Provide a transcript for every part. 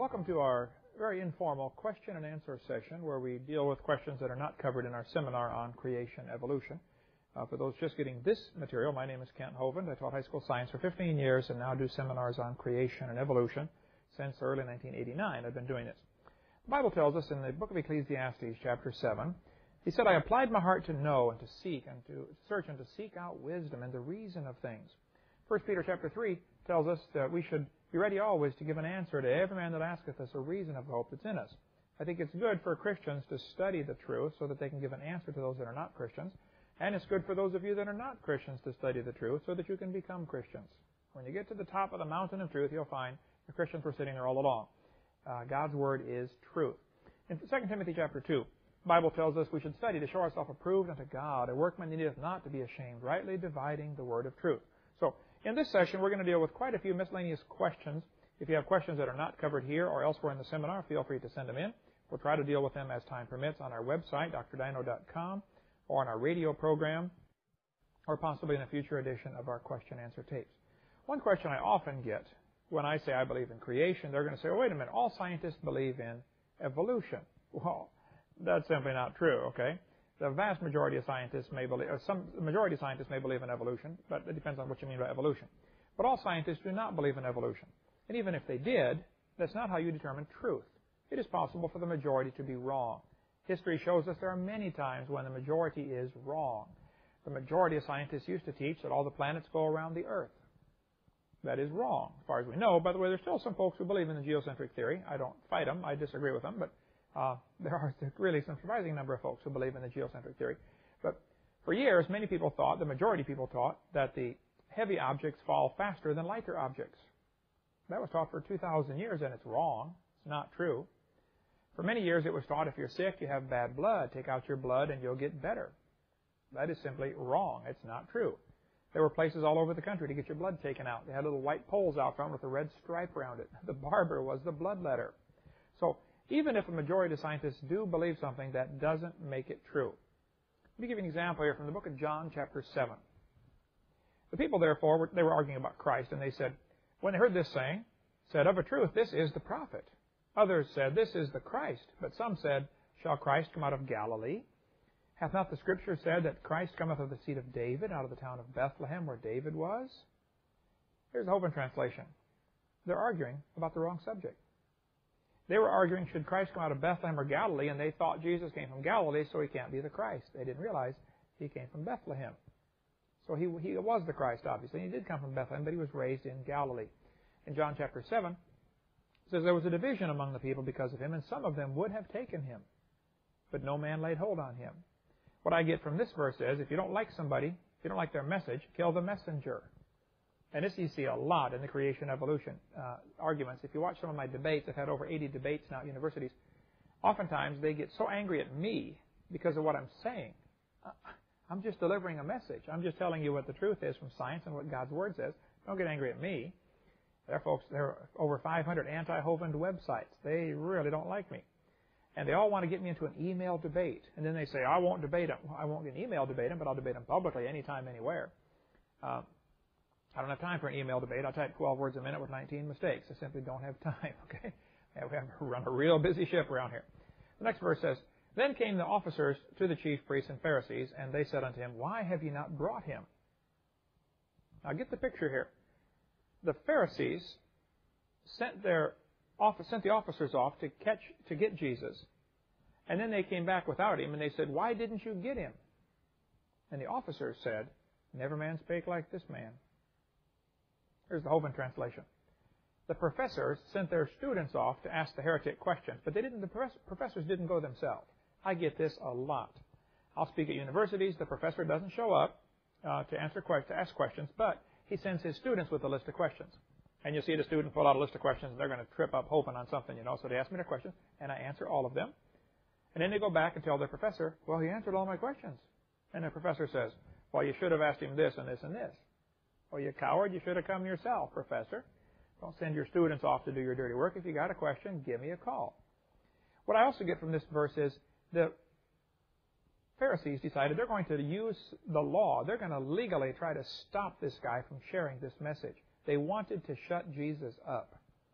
Welcome to our very informal question and answer session where we deal with questions that are not covered in our seminar on creation evolution. For those just getting this material, my name is Kent Hovind. I taught high school science for 15 years and now do seminars on creation and evolution since early 1989. I've been doing this. The Bible tells us in the book of Ecclesiastes, chapter 7, he said, I applied my heart to know and to seek and to search and to seek out wisdom and the reason of things. 1 Peter chapter 3 tells us that we should be ready always to give an answer to every man that asketh us a reason of the hope that's in us. I think it's good for Christians to study the truth so that they can give an answer to those that are not Christians. And it's good for those of you that are not Christians to study the truth so that you can become Christians. When you get to the top of the mountain of truth, you'll find the Christians were sitting there all along. God's Word is truth. In 2 Timothy chapter 2, the Bible tells us we should study to show ourselves approved unto God, a workman that needeth not to be ashamed, rightly dividing the word of truth. So, in this session, we're going to deal with quite a few miscellaneous questions. If you have questions that are not covered here or elsewhere in the seminar, feel free to send them in. We'll try to deal with them as time permits on our website, drdino.com, or on our radio program, or possibly in a future edition of our question-answer tapes. One question I often get when I say I believe in creation, they're going to say, oh, wait a minute, all scientists believe in evolution. Well, that's simply not true, okay? The vast majority of scientists may believe, or the majority of scientists may believe in evolution, but it depends on what you mean by evolution. But all scientists do not believe in evolution. And even if they did, that's not how you determine truth. It is possible for the majority to be wrong. History shows us there are many times when the majority is wrong. The majority of scientists used to teach that all the planets go around the Earth. That is wrong, as far as we know. By the way, there's still some folks who believe in the geocentric theory. I don't fight them. I disagree with them, but there are really some surprising number of folks who believe in the geocentric theory. But for years, many people thought, the majority of people taught, that the heavy objects fall faster than lighter objects. That was taught for 2,000 years, and it's wrong. It's not true. For many years, it was taught if you're sick, you have bad blood. Take out your blood and you'll get better. That is simply wrong. It's not true. There were places all over the country to get your blood taken out. They had little white poles out front with a red stripe around it. The barber was the bloodletter. So even if a majority of scientists do believe something, that doesn't make it true. Let me give you an example here from the book of John, chapter 7. The people, therefore, they were arguing about Christ, and they said, when they heard this saying, said, of a truth, this is the prophet. Others said, this is the Christ. But some said, shall Christ come out of Galilee? Hath not the Scripture said that Christ cometh of the seed of David, out of the town of Bethlehem, where David was? Here's the Hovind translation. They're arguing about the wrong subject. They were arguing, should Christ come out of Bethlehem or Galilee, and they thought Jesus came from Galilee, so he can't be the Christ. They didn't realize he came from Bethlehem. So he was the Christ, obviously. He did come from Bethlehem, but he was raised in Galilee. In John chapter 7, it says, there was a division among the people because of him, and some of them would have taken him, but no man laid hold on him. What I get from this verse is, if you don't like somebody, if you don't like their message, kill the messenger. And this you see a lot in the creation evolution arguments. If you watch some of my debates, I've had over 80 debates now at universities. Oftentimes they get so angry at me because of what I'm saying. I'm just delivering a message. I'm just telling you what the truth is from science and what God's Word says. Don't get angry at me. There are over 500 anti-Hovind websites. They really don't like me. And they all want to get me into an email debate. And then they say, I won't debate them. I won't get an email debate them, but I'll debate them publicly anytime, anywhere. I don't have time for an email debate. I'll type 12 words a minute with 19 mistakes. I simply don't have time, okay? And we have to run a real busy ship around here. The next verse says, then came the officers to the chief priests and Pharisees, and they said unto him, why have ye not brought him? Now get the picture here. The Pharisees sent the officers off to get Jesus, and then they came back without him, and they said, why didn't you get him? And the officers said, never man spake like this man. Here's the Hovind translation. The professors sent their students off to ask the heretic questions, but the professors didn't go themselves. I get this a lot. I'll speak at universities. The professor doesn't show up to ask questions, but he sends his students with a list of questions. And you'll see the student pull out a list of questions, and they're going to trip up hoping on something, So they ask me their questions, and I answer all of them. And then they go back and tell their professor, well, he answered all my questions. And the professor says, well, you should have asked him this and this and this. Well, you coward, you should have come yourself, professor. Don't send your students off to do your dirty work. If you got a question, give me a call. What I also get from this verse is the Pharisees decided they're going to use the law. They're going to legally try to stop this guy from sharing this message. They wanted to shut Jesus up.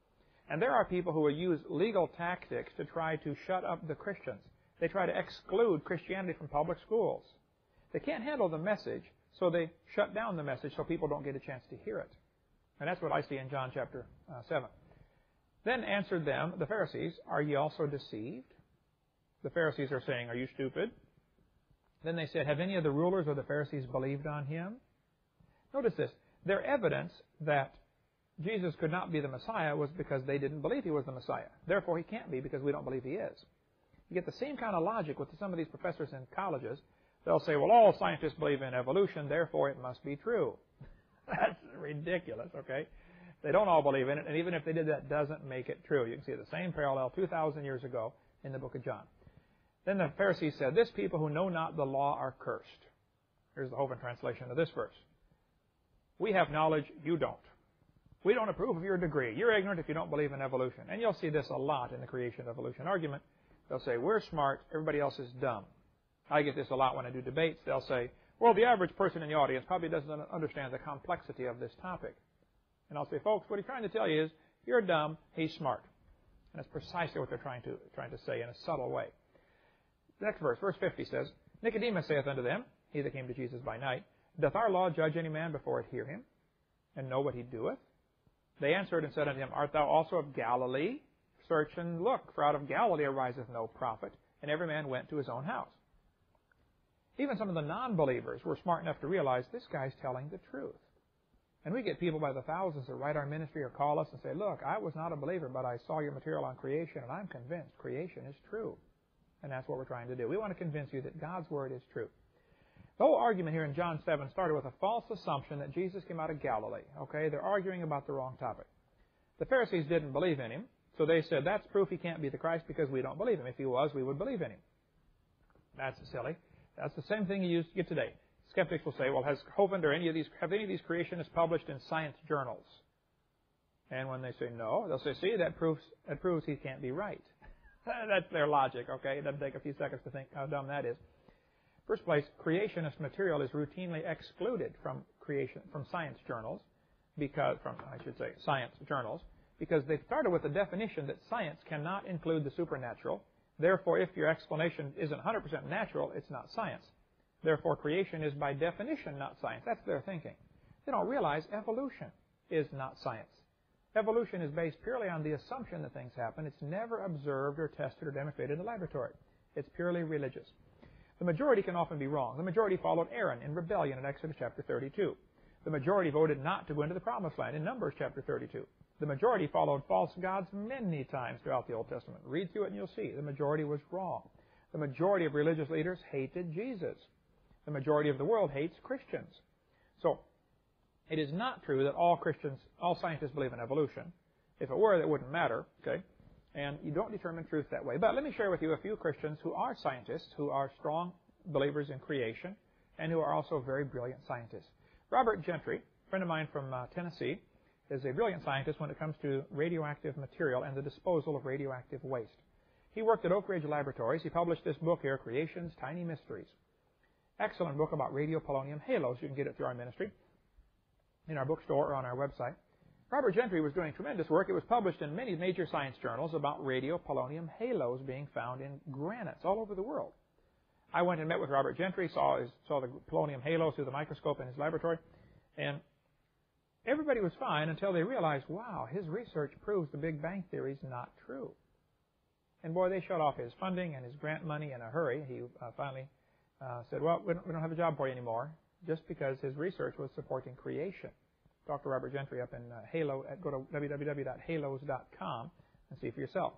And there are people who will use legal tactics to try to shut up the Christians. They try to exclude Christianity from public schools. They can't handle the message, so they shut down the message so people don't get a chance to hear it. And that's what I see in John chapter 7. Then answered them, the Pharisees, are ye also deceived? The Pharisees are saying, are you stupid? Then they said, have any of the rulers or the Pharisees believed on him? Notice this. Their evidence that Jesus could not be the Messiah was because they didn't believe he was the Messiah. Therefore, he can't be because we don't believe he is. You get the same kind of logic with some of these professors in colleges. They'll say, well, all scientists believe in evolution, therefore it must be true. That's ridiculous, okay? They don't all believe in it, and even if they did, that doesn't make it true. You can see the same parallel 2,000 years ago in the book of John. Then the Pharisees said, this people who know not the law are cursed. Here's the Hovind translation of this verse. We have knowledge, you don't. We don't approve of your degree. You're ignorant if you don't believe in evolution. And you'll see this a lot in the creation-evolution argument. They'll say, we're smart, everybody else is dumb. I get this a lot when I do debates. They'll say, well, the average person in the audience probably doesn't understand the complexity of this topic. And I'll say, folks, what he's trying to tell you is, you're dumb, he's smart. And that's precisely what they're trying to say in a subtle way. The next verse, verse 50 says, Nicodemus saith unto them, he that came to Jesus by night, doth our law judge any man before it hear him, and know what he doeth? They answered and said unto him, art thou also of Galilee? Search and look, for out of Galilee ariseth no prophet. And every man went to his own house. Even some of the non-believers were smart enough to realize this guy's telling the truth. And we get people by the thousands that write our ministry or call us and say, look, I was not a believer, but I saw your material on creation, and I'm convinced creation is true. And that's what we're trying to do. We want to convince you that God's Word is true. The whole argument here in John 7 started with a false assumption that Jesus came out of Galilee. Okay, they're arguing about the wrong topic. The Pharisees didn't believe in him, so they said, that's proof he can't be the Christ because we don't believe him. If he was, we would believe in him. That's silly. That's the same thing you get today. Skeptics will say, well, have any of these creationists published in science journals? And when they say no, they'll say, see, that proves he can't be right. That's their logic, okay? It doesn't take a few seconds to think how dumb that is. First place, creationist material is routinely excluded from science journals, science journals, because they've started with the definition that science cannot include the supernatural. Therefore, if your explanation isn't 100% natural, it's not science. Therefore, creation is by definition not science. That's their thinking. They don't realize evolution is not science. Evolution is based purely on the assumption that things happen. It's never observed or tested or demonstrated in the laboratory. It's purely religious. The majority can often be wrong. The majority followed Aaron in rebellion in Exodus chapter 32. The majority voted not to go into the promised land in Numbers chapter 32. The majority followed false gods many times throughout the Old Testament. Read through it and you'll see. The majority was wrong. The majority of religious leaders hated Jesus. The majority of the world hates Christians. So, it is not true that all scientists believe in evolution. If it were, that wouldn't matter, okay? And you don't determine truth that way. But let me share with you a few Christians who are scientists, who are strong believers in creation, and who are also very brilliant scientists. Robert Gentry, a friend of mine from Tennessee, is a brilliant scientist when it comes to radioactive material and the disposal of radioactive waste. He worked at Oak Ridge Laboratories. He published this book here, Creation's Tiny Mysteries. Excellent book about radiopolonium halos. You can get it through our ministry in our bookstore or on our website. Robert Gentry was doing tremendous work. It was published in many major science journals about radiopolonium halos being found in granites all over the world. I went and met with Robert Gentry, saw the polonium halos through the microscope in his laboratory, and everybody was fine until they realized, wow, his research proves the Big Bang theory is not true. And boy, they shut off his funding and his grant money in a hurry. He finally said, well, we don't have a job for you anymore, just because his research was supporting creation. Dr. Robert Gentry up in Halo. Go to www.halos.com and see for yourself.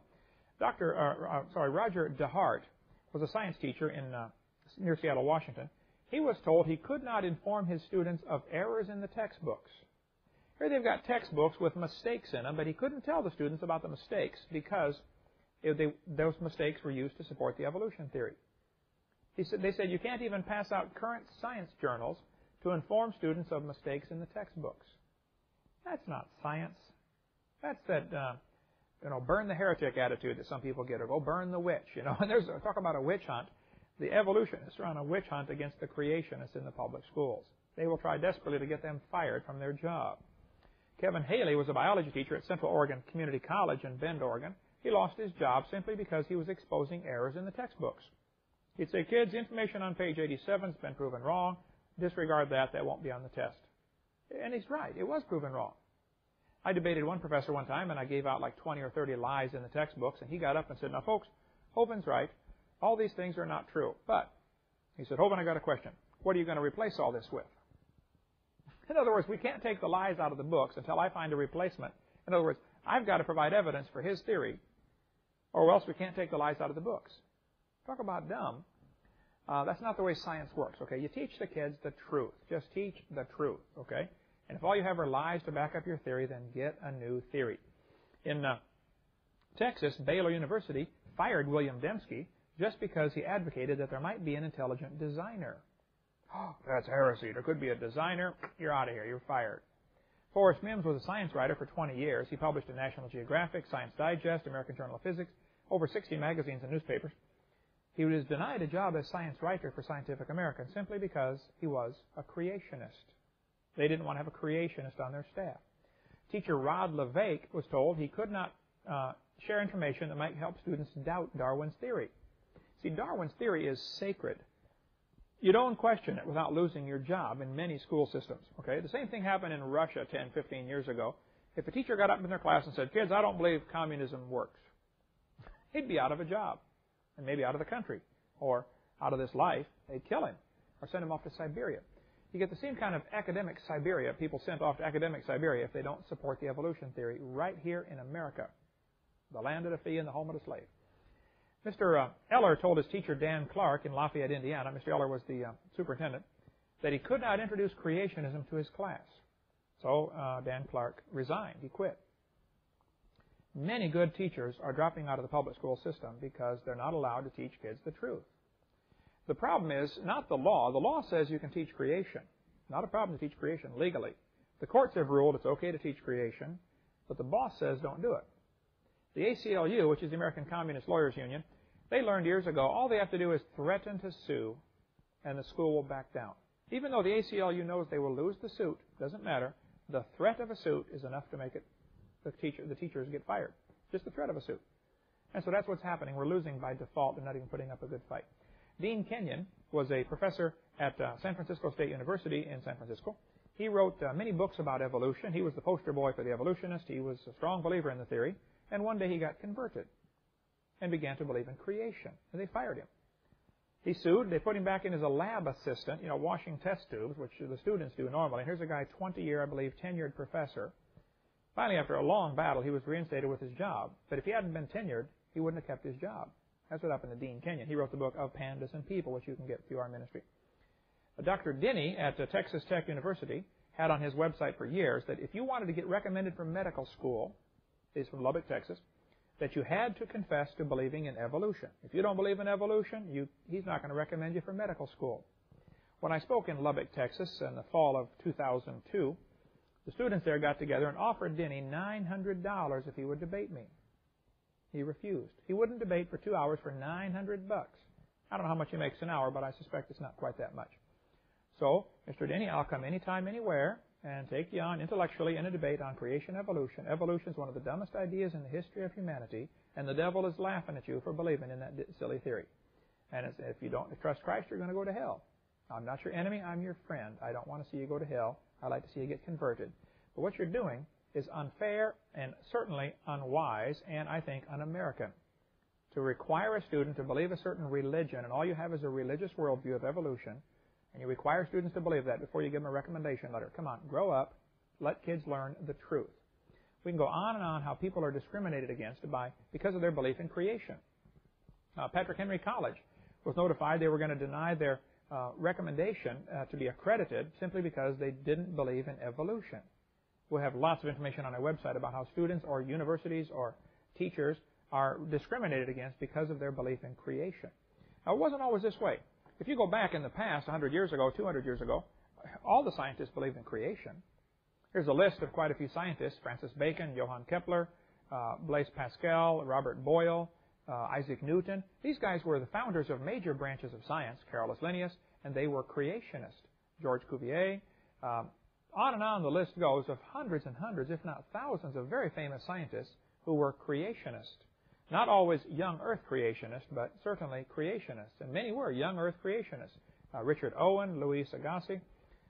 Roger DeHart was a science teacher near Seattle, Washington. He was told he could not inform his students of errors in the textbooks. Here they've got textbooks with mistakes in them, but he couldn't tell the students about the mistakes because those mistakes were used to support the evolution theory. They said you can't even pass out current science journals to inform students of mistakes in the textbooks. That's not science. That's that, burn the heretic attitude that some people get, or go burn the witch, And there's talk about a witch hunt. The evolutionists are on a witch hunt against the creationists in the public schools. They will try desperately to get them fired from their job. Kevin Haley was a biology teacher at Central Oregon Community College in Bend, Oregon. He lost his job simply because he was exposing errors in the textbooks. He'd say, kids, information on page 87 has been proven wrong. Disregard that. That won't be on the test. And he's right. It was proven wrong. I debated one professor one time, and I gave out like 20 or 30 lies in the textbooks, and he got up and said, now, folks, Hovind's right. All these things are not true. But, he said, Hovind, I got a question. What are you going to replace all this with? In other words, we can't take the lies out of the books until I find a replacement. In other words, I've got to provide evidence for his theory, or else we can't take the lies out of the books. Talk about dumb. That's not the way science works, okay? You teach the kids the truth. Just teach the truth, okay? And if all you have are lies to back up your theory, then get a new theory. In Texas, Baylor University fired William Dembski just because he advocated that there might be an intelligent designer. Oh, that's heresy. There could be a designer. You're out of here. You're fired. Forrest Mims was a science writer for 20 years. He published in National Geographic, Science Digest, American Journal of Physics, over 60 magazines and newspapers. He was denied a job as science writer for Scientific American simply because he was a creationist. They didn't want to have a creationist on their staff. Teacher Rod Levake was told he could not share information that might help students doubt Darwin's theory. See, Darwin's theory is sacred. You don't question it without losing your job in many school systems. Okay, the same thing happened in Russia 10, 15 years ago. If a teacher got up in their class and said, kids, I don't believe communism works, he'd be out of a job, and maybe out of the country, or out of this life. They'd kill him, or send him off to Siberia. You get the same kind of academic Siberia, people sent off to academic Siberia if they don't support the evolution theory right here in America, the land of the free and the home of the slave. Mr. Eller told his teacher, Dan Clark, in Lafayette, Indiana, Mr. Eller was the superintendent, that he could not introduce creationism to his class. So Dan Clark resigned. He quit. Many good teachers are dropping out of the public school system because they're not allowed to teach kids the truth. The problem is not the law. The law says you can teach creation. Not a problem to teach creation legally. The courts have ruled it's okay to teach creation, but the boss says don't do it. The ACLU, which is the American Communist Lawyers Union, they learned years ago all they have to do is threaten to sue, and the school will back down. Even though the ACLU knows they will lose the suit, doesn't matter, the threat of a suit is enough to make it the teachers get fired. Just the threat of a suit. And so that's what's happening. We're losing by default and not even putting up a good fight. Dean Kenyon was a professor at San Francisco State University in San Francisco. He wrote many books about evolution. He was the poster boy for the evolutionist. He was a strong believer in the theory. And one day he got converted and began to believe in creation. And they fired him. He sued. They put him back in as a lab assistant, washing test tubes, which the students do normally. And here's a guy, 20-year, I believe, tenured professor. Finally, after a long battle, he was reinstated with his job. But if he hadn't been tenured, he wouldn't have kept his job. That's what happened to Dean Kenyon. He wrote the book Of Pandas and People, which you can get through our ministry. Dr. Denny at Texas Tech University had on his website for years that if you wanted to get recommended for medical school, he's from Lubbock, Texas, that you had to confess to believing in evolution. If you don't believe in evolution, he's not going to recommend you for medical school. When I spoke in Lubbock, Texas in the fall of 2002, the students there got together and offered Denny $900 if he would debate me. He refused. He wouldn't debate for 2 hours for $900. I don't know how much he makes an hour, but I suspect it's not quite that much. So, Mr. Denny, I'll come anytime, anywhere, and take you on intellectually in a debate on creation evolution. Evolution is one of the dumbest ideas in the history of humanity, and the devil is laughing at you for believing in that silly theory. And if you don't trust Christ, you're going to go to hell. I'm not your enemy, I'm your friend. I don't want to see you go to hell. I'd like to see you get converted. But what you're doing is unfair and certainly unwise and, I think, un-American. To require a student to believe a certain religion, and all you have is a religious worldview of evolution, and you require students to believe that before you give them a recommendation letter. Come on, grow up. Let kids learn the truth. We can go on and on how people are discriminated against because of their belief in creation. Patrick Henry College was notified they were going to deny their recommendation to be accredited simply because they didn't believe in evolution. We'll have lots of information on our website about how students or universities or teachers are discriminated against because of their belief in creation. Now, it wasn't always this way. If you go back in the past, 100 years ago, 200 years ago, all the scientists believed in creation. Here's a list of quite a few scientists: Francis Bacon, Johann Kepler, Blaise Pascal, Robert Boyle, Isaac Newton. These guys were the founders of major branches of science, Carolus Linnaeus, and they were creationists. George Cuvier, On and on the list goes of hundreds and hundreds, if not thousands, of very famous scientists who were creationists. Not always young earth creationists, but certainly creationists. And many were young earth creationists. Richard Owen, Louis Agassiz,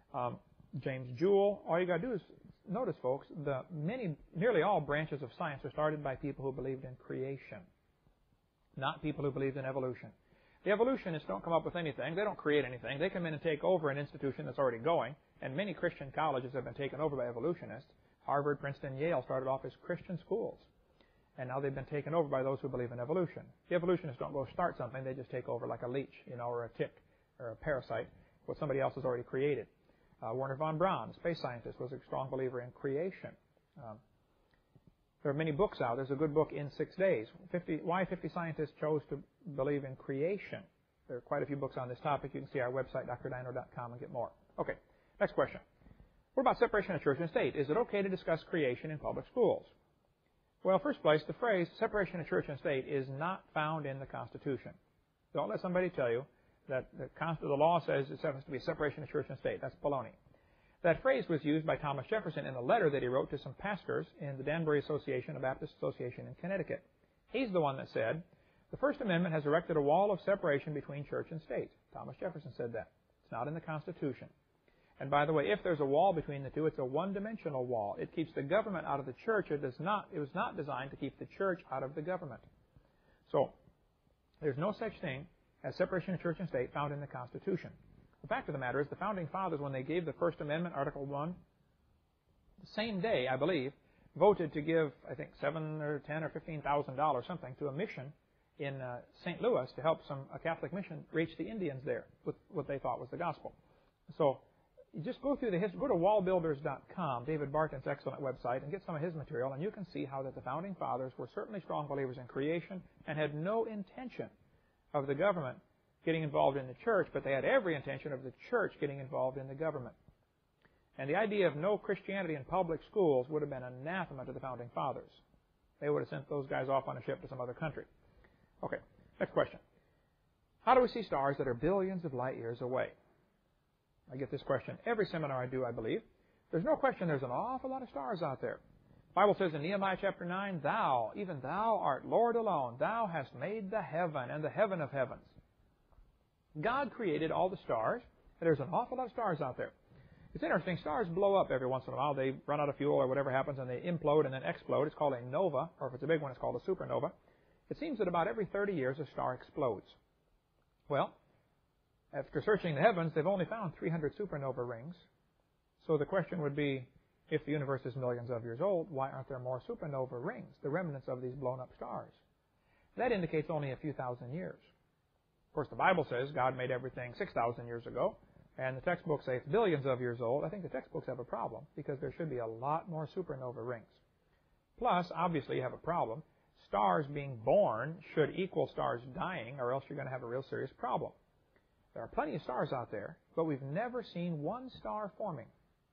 James Joule. All you got to do is notice, folks, nearly all branches of science are started by people who believed in creation, not people who believed in evolution. The evolutionists don't come up with anything. They don't create anything. They come in and take over an institution that's already going, and many Christian colleges have been taken over by evolutionists. Harvard, Princeton, Yale started off as Christian schools, and now they've been taken over by those who believe in evolution. The evolutionists don't go start something. They just take over like a leech, or a tick, or a parasite, what somebody else has already created. Wernher von Braun, space scientist, was a strong believer in creation. There are many books out. There's a good book, In 6 Days, Why 50 Scientists Chose to Believe in Creation. There are quite a few books on this topic. You can see our website, drdino.com, and get more. Okay, next question. What about separation of church and state? Is it okay to discuss creation in public schools? Well, first place, the phrase separation of church and state is not found in the Constitution. Don't let somebody tell you that the law says it has to be separation of church and state. That's baloney. That phrase was used by Thomas Jefferson in a letter that he wrote to some pastors in the Danbury Association, a Baptist association in Connecticut. He's the one that said, the First Amendment has erected a wall of separation between church and state. Thomas Jefferson said that. It's not in the Constitution. And by the way, if there's a wall between the two, it's a one-dimensional wall. It keeps the government out of the church. It was not designed to keep the church out of the government. So, there's no such thing as separation of church and state found in the Constitution. The fact of the matter is the Founding Fathers, when they gave the First Amendment, Article 1, the same day, I believe, voted to give, I think, $7 or $10 or $15,000 something to a mission in St. Louis to help a Catholic mission reach the Indians there with what they thought was the gospel. So you just go through the history. Go to wallbuilders.com, David Barton's excellent website, and get some of his material, and you can see how that the Founding Fathers were certainly strong believers in creation and had no intention of the government getting involved in the church, but they had every intention of the church getting involved in the government. And the idea of no Christianity in public schools would have been anathema to the Founding Fathers. They would have sent those guys off on a ship to some other country. Okay, next question. How do we see stars that are billions of light years away? I get this question every seminar I do, I believe. There's no question there's an awful lot of stars out there. The Bible says in Nehemiah chapter 9, Thou, even Thou art Lord alone. Thou hast made the heaven and the heaven of heavens. God created all the stars, and there's an awful lot of stars out there. It's interesting, stars blow up every once in a while. They run out of fuel or whatever happens, and they implode and then explode. It's called a nova, or if it's a big one, it's called a supernova. It seems that about every 30 years a star explodes. Well, after searching the heavens, they've only found 300 supernova rings. So the question would be, if the universe is millions of years old, why aren't there more supernova rings, the remnants of these blown up stars? That indicates only a few thousand years. Of course, the Bible says God made everything 6,000 years ago, and the textbooks say it's billions of years old. I think the textbooks have a problem, because there should be a lot more supernova rings. Plus, obviously, you have a problem. Stars being born should equal stars dying, or else you're going to have a real serious problem. There are plenty of stars out there, but we've never seen one star forming.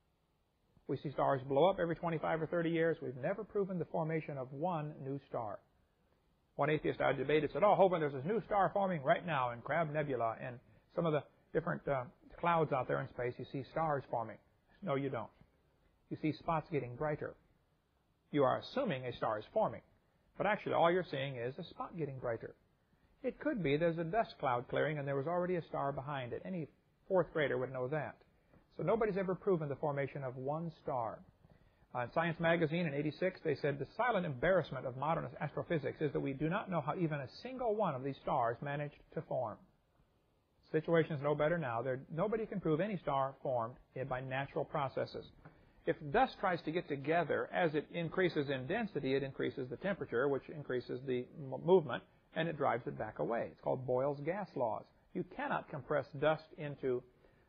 We see stars blow up every 25 or 30 years. We've never proven the formation of one new star. One atheist I debated said, Hovind, there's this new star forming right now in Crab Nebula and some of the different clouds out there in space. You see stars forming. No, you don't. You see spots getting brighter. You are assuming a star is forming, but actually all you're seeing is a spot getting brighter. It could be there's a dust cloud clearing and there was already a star behind it. Any fourth grader would know that. So nobody's ever proven the formation of one star. In Science magazine in '86, they said the silent embarrassment of modern astrophysics is that we do not know how even a single one of these stars managed to form. The situation is no better now. Nobody can prove any star formed by natural processes. If dust tries to get together, as it increases in density, it increases the temperature, which increases the movement, and it drives it back away. It's called Boyle's gas laws. You cannot compress dust into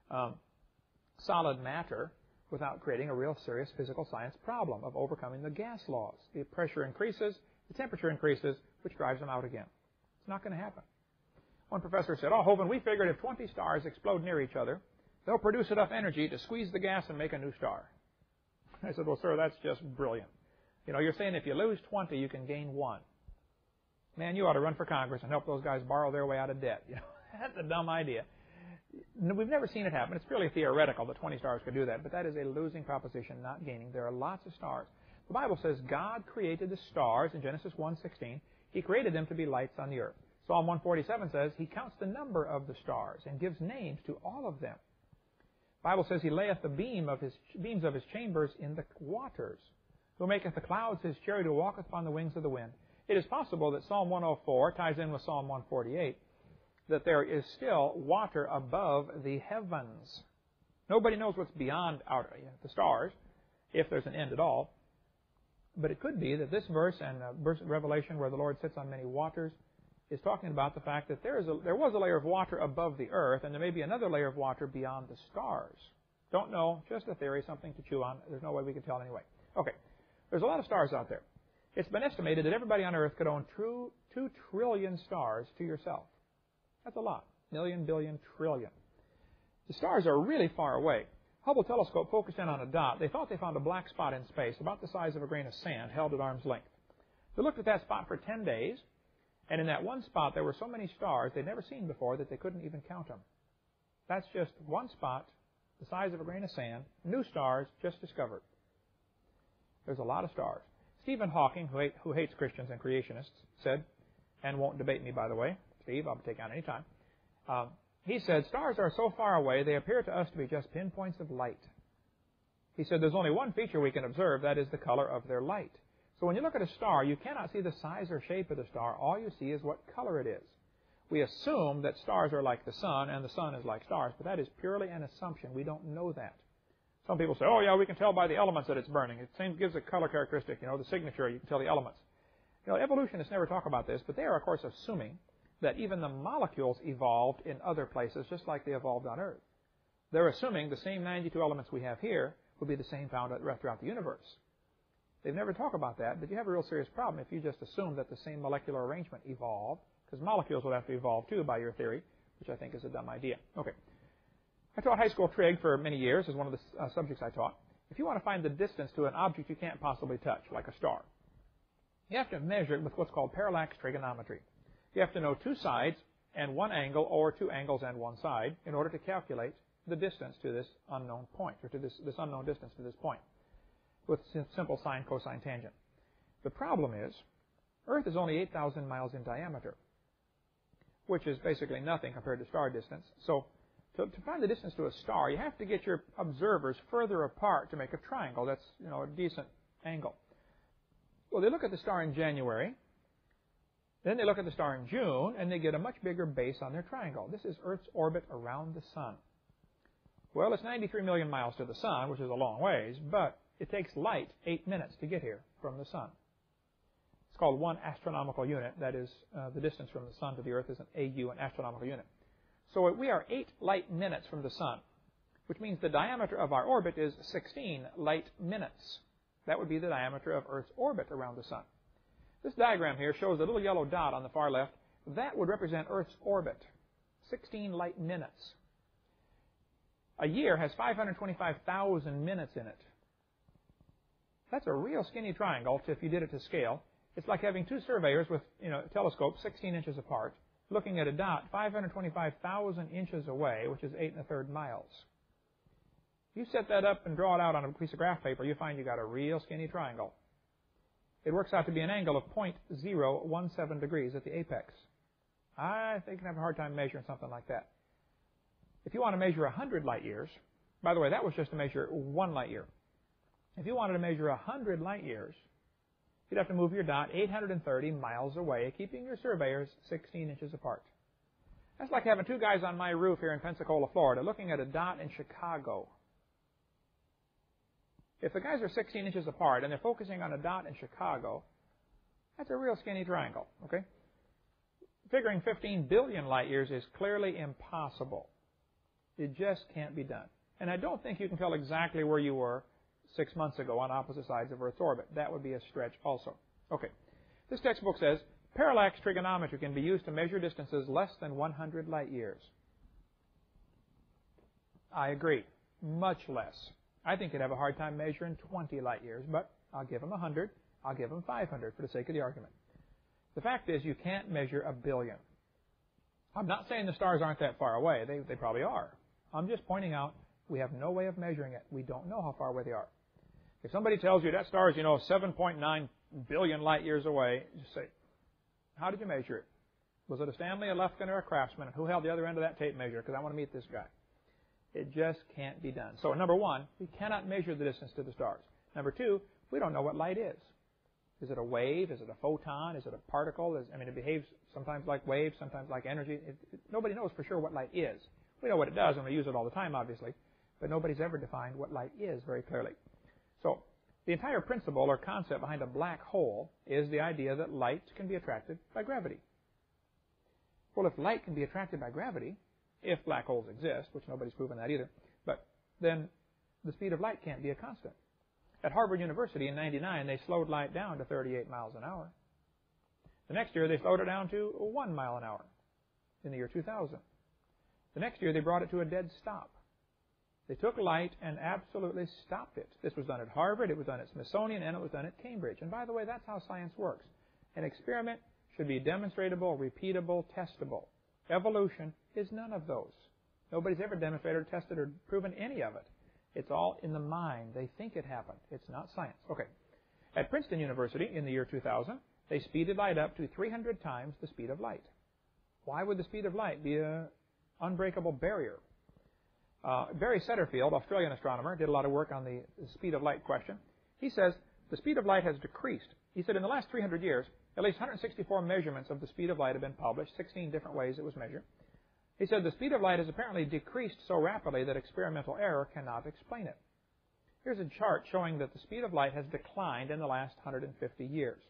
solid matter without creating a real serious physical science problem of overcoming the gas laws. The pressure increases, the temperature increases, which drives them out again. It's not going to happen. One professor said, Hovind, we figured if 20 stars explode near each other, they'll produce enough energy to squeeze the gas and make a new star. I said, well, sir, that's just brilliant. You're saying if you lose 20, you can gain 1. Man, you ought to run for Congress and help those guys borrow their way out of debt. That's a dumb idea. We've never seen it happen. It's purely theoretical that 20 stars could do that, but that is a losing proposition, not gaining. There are lots of stars. The Bible says God created the stars in Genesis 1:16. He created them to be lights on the earth. Psalm 147 says He counts the number of the stars and gives names to all of them. The Bible says He layeth the beams of His chambers in the waters, who maketh the clouds His chariot, who walketh upon the wings of the wind. It is possible that Psalm 104 ties in with Psalm 148, that there is still water above the heavens. Nobody knows what's beyond the stars, if there's an end at all. But it could be that this verse and verse of Revelation where the Lord sits on many waters is talking about the fact that there was a layer of water above the earth, and there may be another layer of water beyond the stars. Don't know, just a theory, something to chew on. There's no way we can tell anyway. Okay, there's a lot of stars out there. It's been estimated that everybody on earth could own 2 trillion stars to yourself. That's a lot. Million, billion, trillion. The stars are really far away. Hubble telescope focused in on a dot. They thought they found a black spot in space about the size of a grain of sand held at arm's length. They looked at that spot for 10 days, and in that one spot there were so many stars they'd never seen before that they couldn't even count them. That's just one spot, the size of a grain of sand, new stars just discovered. There's a lot of stars. Stephen Hawking, who hates Christians and creationists, said, and won't debate me, by the way, Steve, I'll take on any time. He said, stars are so far away, they appear to us to be just pinpoints of light. He said, there's only one feature we can observe, that is the color of their light. So when you look at a star, you cannot see the size or shape of the star. All you see is what color it is. We assume that stars are like the sun, and the sun is like stars, but that is purely an assumption. We don't know that. Some people say, oh yeah, we can tell by the elements that it's burning. It gives a color characteristic, the signature, you can tell the elements. Evolutionists never talk about this, but they are, of course, assuming that even the molecules evolved in other places just like they evolved on Earth. They're assuming the same 92 elements we have here will be the same found throughout the universe. They've never talked about that, but you have a real serious problem if you just assume that the same molecular arrangement evolved, because molecules will have to evolve too by your theory, which I think is a dumb idea. Okay. I taught high school trig for many years as one of the subjects I taught. If you want to find the distance to an object you can't possibly touch, like a star, you have to measure it with what's called parallax trigonometry. You have to know 2 sides and 1 angle, or 2 angles and 1 side, in order to calculate the distance to this unknown point, or to this unknown distance to this point, with simple sine, cosine, tangent. The problem is, Earth is only 8,000 miles in diameter, which is basically nothing compared to star distance. So to find the distance to a star, you have to get your observers further apart to make a triangle. That's a decent angle. Well, they look at the star in January, then they look at the star in June, and they get a much bigger base on their triangle. This is Earth's orbit around the Sun. Well, it's 93 million miles to the Sun, which is a long ways, but it takes light 8 minutes to get here from the Sun. It's called 1 astronomical unit. That is, the distance from the Sun to the Earth is an AU, an astronomical unit. So we are 8 light minutes from the Sun, which means the diameter of our orbit is 16 light minutes. That would be the diameter of Earth's orbit around the Sun. This diagram here shows a little yellow dot on the far left. That would represent Earth's orbit, 16 light minutes. A year has 525,000 minutes in it. That's a real skinny triangle if you did it to scale. It's like having 2 surveyors with telescopes 16 inches apart, looking at a dot 525,000 inches away, which is 8 1/3 miles. You set that up and draw it out on a piece of graph paper, you find you got a real skinny triangle. It works out to be an angle of 0.017 degrees at the apex. I think you can have a hard time measuring something like that. If you want to measure 100 light years, by the way, that was just to measure 1 light year. If you wanted to measure 100 light years, you'd have to move your dot 830 miles away, keeping your surveyors 16 inches apart. That's like having 2 guys on my roof here in Pensacola, Florida, looking at a dot in Chicago. If the guys are 16 inches apart and they're focusing on a dot in Chicago, that's a real skinny triangle, okay? Figuring 15 billion light years is clearly impossible. It just can't be done. And I don't think you can tell exactly where you were 6 months ago on opposite sides of Earth's orbit. That would be a stretch also. Okay. This textbook says, parallax trigonometry can be used to measure distances less than 100 light years. I agree. Much less. I think you'd have a hard time measuring 20 light years, but I'll give them 100. I'll give them 500 for the sake of the argument. The fact is, you can't measure a billion. I'm not saying the stars aren't that far away. They probably are. I'm just pointing out we have no way of measuring it. We don't know how far away they are. If somebody tells you that star is, 7.9 billion light years away, just say, how did you measure it? Was it a Stanley, a Lufkin, or a Craftsman? And who held the other end of that tape measure? Because I want to meet this guy. It just can't be done. So number one, we cannot measure the distance to the stars. Number two, we don't know what light is. Is it a wave? Is it a photon? Is it a particle? It behaves sometimes like waves, sometimes like energy. Nobody knows for sure what light is. We know what it does, and we use it all the time, obviously. But nobody's ever defined what light is very clearly. So the entire principle or concept behind a black hole is the idea that light can be attracted by gravity. Well, if light can be attracted by gravity, if black holes exist, which nobody's proven that either, but then the speed of light can't be a constant. At Harvard University in '99, they slowed light down to 38 miles an hour. The next year, they slowed it down to 1 mile an hour in the year 2000. The next year, they brought it to a dead stop. They took light and absolutely stopped it. This was done at Harvard, it was done at Smithsonian, and it was done at Cambridge. And by the way, that's how science works. An experiment should be demonstratable, repeatable, testable. Evolution is none of those. Nobody's ever demonstrated or tested or proven any of it. It's all in the mind. They think it happened. It's not science. Okay. At Princeton University in the year 2000, they speeded light up to 300 times the speed of light. Why would the speed of light be an unbreakable barrier? Barry Setterfield, Australian astronomer, did a lot of work on the speed of light question. He says the speed of light has decreased. He said in the last 300 years, at least 164 measurements of the speed of light have been published, 16 different ways it was measured. He said the speed of light has apparently decreased so rapidly that experimental error cannot explain it. Here's a chart showing that the speed of light has declined in the last 150 years.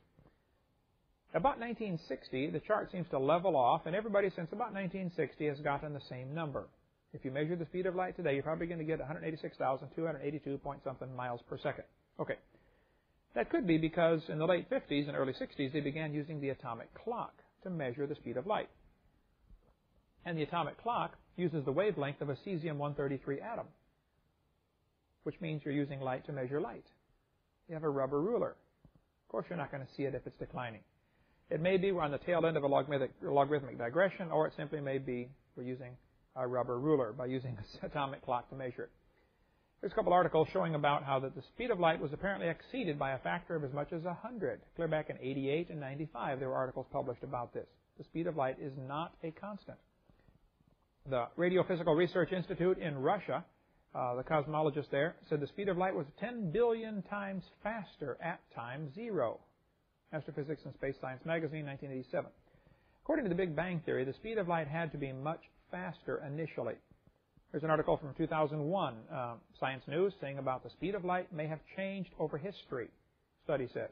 About 1960, the chart seems to level off, and everybody since about 1960 has gotten the same number. If you measure the speed of light today, you're probably going to get 186,282 point something miles per second. Okay. That could be because in the late 50s and early 60s, they began using the atomic clock to measure the speed of light. And the atomic clock uses the wavelength of a cesium-133 atom, which means you're using light to measure light. You have a rubber ruler. Of course, you're not going to see it if it's declining. It may be we're on the tail end of a logarithmic digression, or it simply may be we're using a rubber ruler by using this atomic clock to measure it. There's a couple articles showing about how that the speed of light was apparently exceeded by a factor of as much as 100. Clear back in 88 and 95, there were articles published about this. The speed of light is not a constant. The Radiophysical Research Institute in Russia, the cosmologist there, said the speed of light was 10 billion times faster at time zero. Astrophysics and Space Science Magazine, 1987. According to the Big Bang Theory, the speed of light had to be much faster initially. There's an article from 2001, Science News, saying about the speed of light may have changed over history, study says.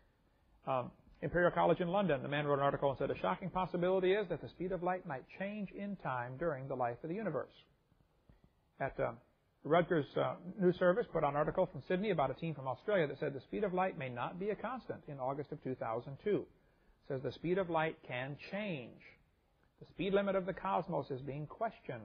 Imperial College in London, the man wrote an article and said, a shocking possibility is that the speed of light might change in time during the life of the universe. At Rutgers News Service put out an article from Sydney about a team from Australia that said the speed of light may not be a constant in August of 2002. It says the speed of light can change. The speed limit of the cosmos is being questioned.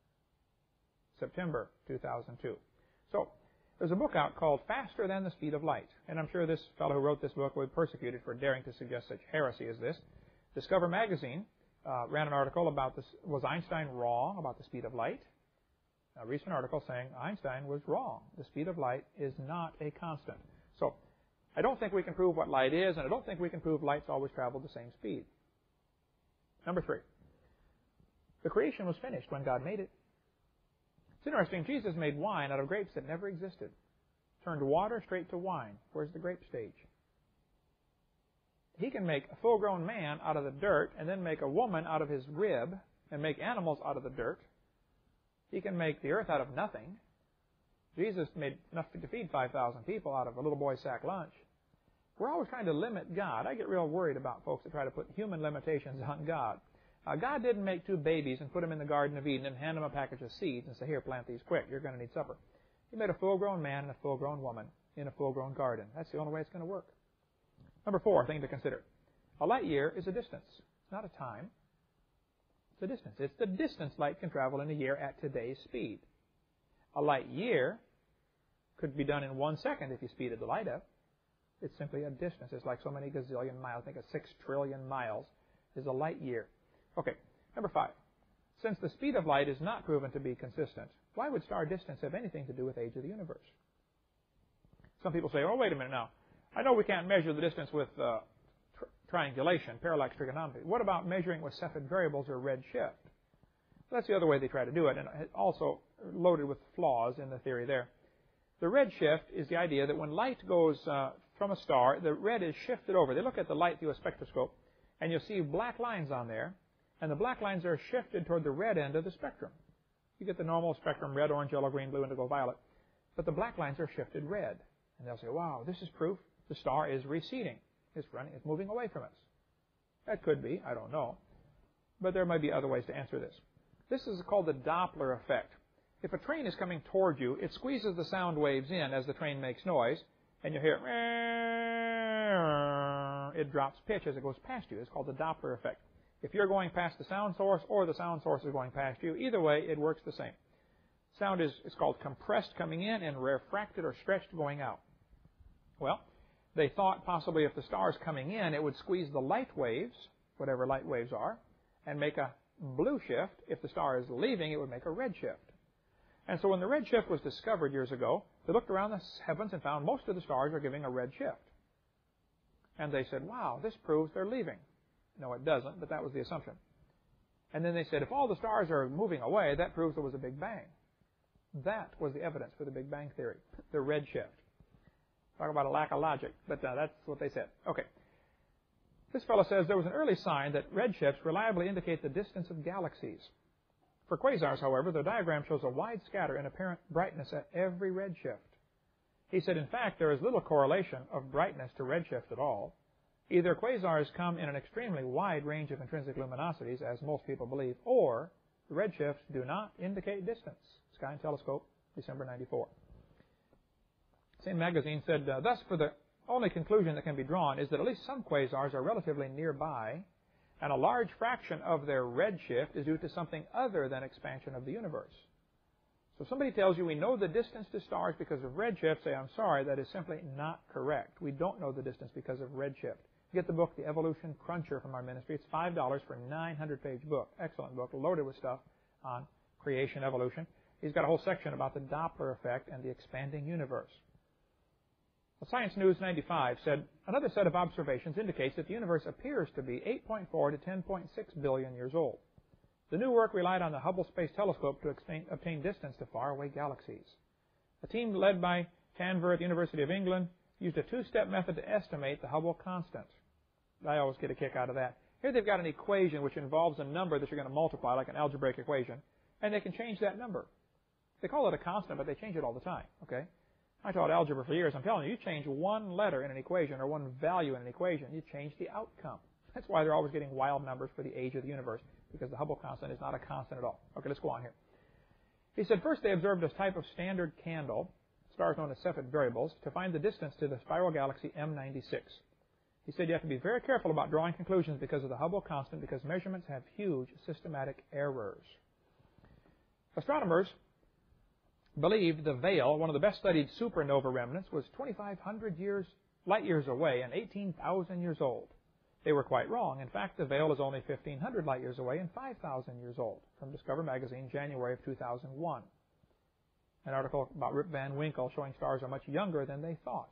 September 2002. So, there's a book out called Faster Than the Speed of Light. And I'm sure this fellow who wrote this book was persecuted for daring to suggest such heresy as this. Discover Magazine ran an article about this. Was Einstein wrong about the speed of light? A recent article saying Einstein was wrong. The speed of light is not a constant. So, I don't think we can prove what light is, and I don't think we can prove light's always traveled the same speed. Number 3. The creation was finished when God made it. It's interesting, Jesus made wine out of grapes that never existed. Turned water straight to wine. Where's the grape stage? He can make a full-grown man out of the dirt and then make a woman out of his rib and make animals out of the dirt. He can make the earth out of nothing. Jesus made enough to feed 5,000 people out of a little boy's sack lunch. We're always trying to limit God. I get real worried about folks that try to put human limitations on God. God didn't make 2 babies and put them in the Garden of Eden and hand them a package of seeds and say, here, plant these quick. You're going to need supper. He made a full-grown man and a full-grown woman in a full-grown garden. That's the only way it's going to work. Number 4 thing to consider. A light year is a distance. It's not a time. It's a distance. It's the distance light can travel in a year at today's speed. A light year could be done in 1 second if you speeded the light up. It's simply a distance. It's like so many gazillion miles. I think 6 trillion miles is a light year. Okay, number 5. Since the speed of light is not proven to be consistent, why would star distance have anything to do with age of the universe? Some people say, oh, wait a minute now. I know we can't measure the distance with triangulation, parallax trigonometry. What about measuring with Cepheid variables or redshift? That's the other way they try to do it, and also loaded with flaws in the theory there. The redshift is the idea that when light goes from a star, the red is shifted over. They look at the light through a spectroscope, and you'll see black lines on there, and the black lines are shifted toward the red end of the spectrum. You get the normal spectrum, red, orange, yellow, green, blue, indigo, violet, but the black lines are shifted red. And they'll say, wow, this is proof the star is receding. It's moving away from us. That could be, I don't know. But there might be other ways to answer this. This is called the Doppler effect. If a train is coming toward you, it squeezes the sound waves in as the train makes noise, and you hear, it drops pitch as it goes past you. It's called the Doppler effect. If you're going past the sound source or the sound source is going past you, either way, it works the same. Sound is called compressed coming in and refracted or stretched going out. Well, they thought possibly if the star is coming in, it would squeeze the light waves, whatever light waves are, and make a blue shift. If the star is leaving, it would make a red shift. And so when the red shift was discovered years ago, they looked around the heavens and found most of the stars are giving a red shift. And they said, wow, this proves they're leaving. No, it doesn't, but that was the assumption. And then they said, if all the stars are moving away, that proves there was a Big Bang. That was the evidence for the Big Bang theory, the red shift. Talk about a lack of logic, but that's what they said. Okay. This fellow says there was an early sign that redshifts reliably indicate the distance of galaxies. For quasars, however, the diagram shows a wide scatter in apparent brightness at every redshift. He said, in fact, there is little correlation of brightness to redshift at all. Either quasars come in an extremely wide range of intrinsic luminosities, as most people believe, or the redshifts do not indicate distance. Sky and Telescope, December 94. Same magazine said, thus, for the only conclusion that can be drawn is that at least some quasars are relatively nearby, and a large fraction of their redshift is due to something other than expansion of the universe. So if somebody tells you we know the distance to stars because of redshift, say, I'm sorry, that is simply not correct. We don't know the distance because of redshift. Get the book, The Evolution Cruncher, from our ministry. It's $5 for a 900-page book. Excellent book, loaded with stuff on creation, evolution. He's got a whole section about the Doppler effect and the expanding universe. Science News 95 said, another set of observations indicates that the universe appears to be 8.4 to 10.6 billion years old. The new work relied on the Hubble Space Telescope to obtain distance to faraway galaxies. A team led by Tanver at the University of England used a two-step method to estimate the Hubble constant. I always get a kick out of that. Here they've got an equation which involves a number that you're going to multiply, like an algebraic equation, and they can change that number. They call it a constant, but they change it all the time, okay? I taught algebra for years. I'm telling you, you change one letter in an equation or one value in an equation, you change the outcome. That's why they're always getting wild numbers for the age of the universe, because the Hubble constant is not a constant at all. Okay, let's go on here. He said first they observed a type of standard candle, stars known as Cepheid variables, to find the distance to the spiral galaxy M96. He said you have to be very careful about drawing conclusions because of the Hubble constant, because measurements have huge systematic errors. Astronomers believed the Veil, one of the best studied supernova remnants, was 2,500 light years away and 18,000 years old. They were quite wrong. In fact, the Veil is only 1,500 light years away and 5,000 years old, from Discover Magazine, January of 2001. An article about Rip Van Winkle showing stars are much younger than they thought.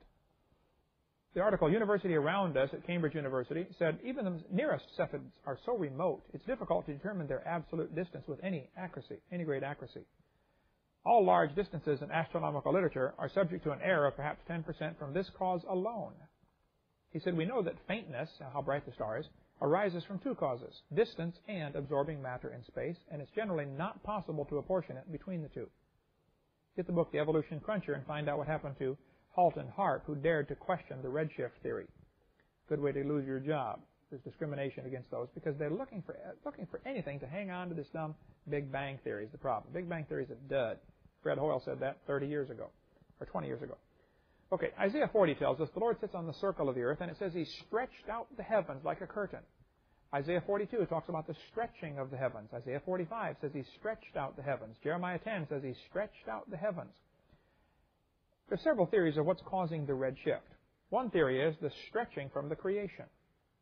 The article, University Around Us at Cambridge University, said even the nearest Cepheids are so remote, it's difficult to determine their absolute distance with any great accuracy. All large distances in astronomical literature are subject to an error of perhaps 10% from this cause alone. He said, we know that faintness, how bright the star is, arises from two causes, distance and absorbing matter in space, and it's generally not possible to apportion it between the two. Get the book, The Evolution Cruncher, and find out what happened to Halt and Harp, who dared to question the redshift theory. Good way to lose your job. There's discrimination against those because they're looking for anything to hang on to this dumb Big Bang theory is the problem. Big Bang theory is a dud. Fred Hoyle said that 30 years ago, or 20 years ago. Okay, Isaiah 40 tells us the Lord sits on the circle of the earth, and it says He stretched out the heavens like a curtain. Isaiah 42 talks about the stretching of the heavens. Isaiah 45 says He stretched out the heavens. Jeremiah 10 says He stretched out the heavens. There are several theories of what's causing the red shift. One theory is the stretching from the creation.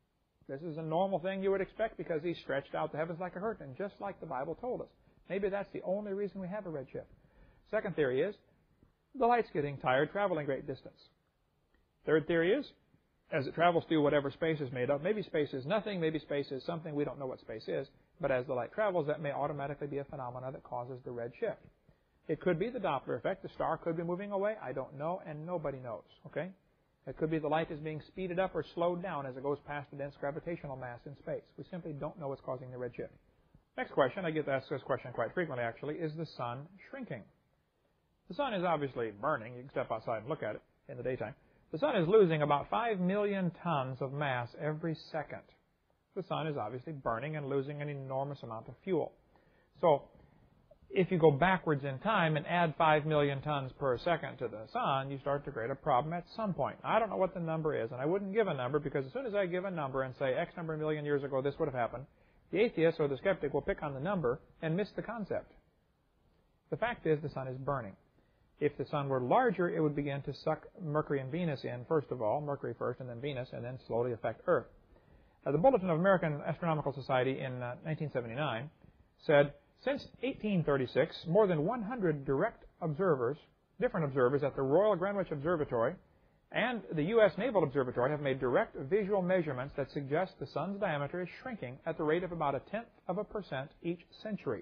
This is a normal thing you would expect because He stretched out the heavens like a curtain, just like the Bible told us. Maybe that's the only reason we have a redshift. Second theory is the light's getting tired traveling great distance. Third theory is, as it travels through whatever space is made of, maybe space is nothing, maybe space is something, we don't know what space is, but as the light travels, that may automatically be a phenomena that causes the red shift. It could be the Doppler effect. The star could be moving away. I don't know, and nobody knows. Okay? It could be the light is being speeded up or slowed down as it goes past the dense gravitational mass in space. We simply don't know what's causing the red shift. Next question, I get asked this question quite frequently actually, is the sun shrinking? The sun is obviously burning. You can step outside and look at it in the daytime. The sun is losing about 5 million tons of mass every second. The sun is obviously burning and losing an enormous amount of fuel. So, if you go backwards in time and add 5 million tons per second to the sun, you start to create a problem at some point. I don't know what the number is, and I wouldn't give a number because as soon as I give a number and say X number of million years ago this would have happened, the atheist or the skeptic will pick on the number and miss the concept. The fact is the sun is burning. If the sun were larger, it would begin to suck Mercury and Venus in, first of all, Mercury first and then Venus, and then slowly affect Earth. The Bulletin of American Astronomical Society in 1979 said, since 1836, more than 100 different observers at the Royal Greenwich Observatory and the U.S. Naval Observatory have made direct visual measurements that suggest the sun's diameter is shrinking at the rate of about 0.1% each century,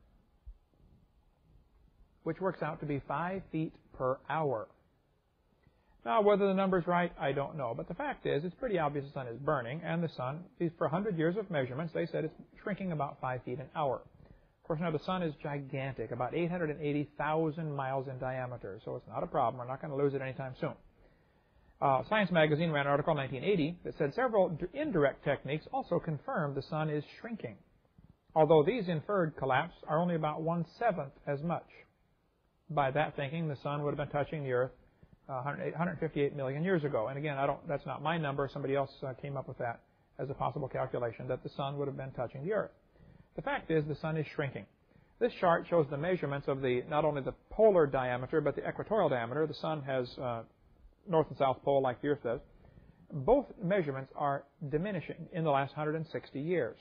which works out to be 5 feet per hour. Now, whether the number's right, I don't know. But the fact is, it's pretty obvious the sun is burning, and the sun, for 100 years of measurements, they said it's shrinking about 5 feet an hour. Of course, now the sun is gigantic, about 880,000 miles in diameter, so it's not a problem. We're not going to lose it anytime soon. Science magazine ran an article in 1980 that said several indirect techniques also confirm the sun is shrinking, although these inferred collapse are only about 1/7 as much. By that thinking, the sun would have been touching the Earth 158 million years ago. And again, that's not my number. Somebody else came up with that as a possible calculation, that the sun would have been touching the Earth. The fact is the sun is shrinking. This chart shows the measurements of not only the polar diameter, but the equatorial diameter. The sun has north and south pole like the Earth does. Both measurements are diminishing in the last 160 years.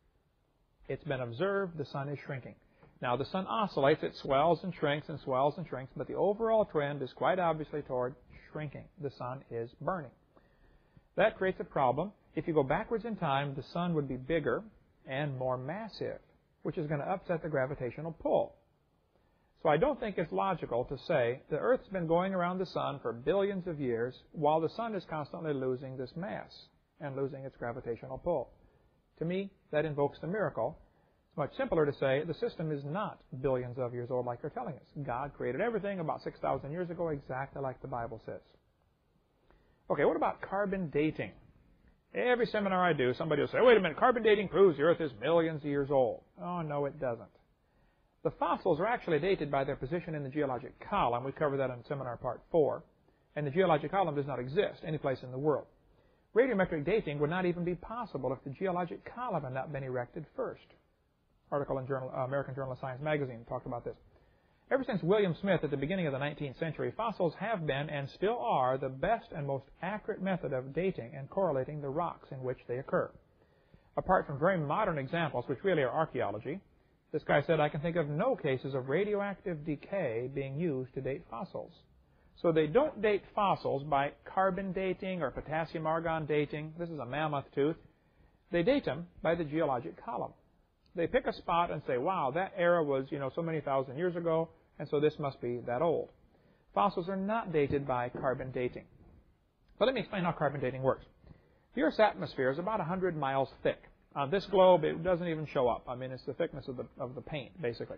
It's been observed the sun is shrinking. Now, the sun oscillates. It swells and shrinks and swells and shrinks, but the overall trend is quite obviously toward shrinking. The sun is burning. That creates a problem. If you go backwards in time, the sun would be bigger and more massive, which is going to upset the gravitational pull. So I don't think it's logical to say the Earth's been going around the sun for billions of years while the sun is constantly losing this mass and losing its gravitational pull. To me, that invokes the miracle. It's much simpler to say the system is not billions of years old like they're telling us. God created everything about 6,000 years ago exactly like the Bible says. Okay, what about carbon dating? Every seminar I do, somebody will say, wait a minute, carbon dating proves the Earth is millions of years old. Oh, no, it doesn't. The fossils are actually dated by their position in the geologic column. We covered that in seminar part 4. And the geologic column does not exist any place in the world. Radiometric dating would not even be possible if the geologic column had not been erected first. Article in American Journal of Science magazine talked about this. Ever since William Smith at the beginning of the 19th century, fossils have been and still are the best and most accurate method of dating and correlating the rocks in which they occur. Apart from very modern examples, which really are archaeology, this guy said, I can think of no cases of radioactive decay being used to date fossils. So they don't date fossils by carbon dating or potassium argon dating. This is a mammoth tooth. They date them by the geologic column. They pick a spot and say, wow, that era was, so many thousand years ago, and so this must be that old. Fossils are not dated by carbon dating. But let me explain how carbon dating works. The Earth's atmosphere is about 100 miles thick. On this globe, it doesn't even show up. I mean, it's the thickness of the paint, basically.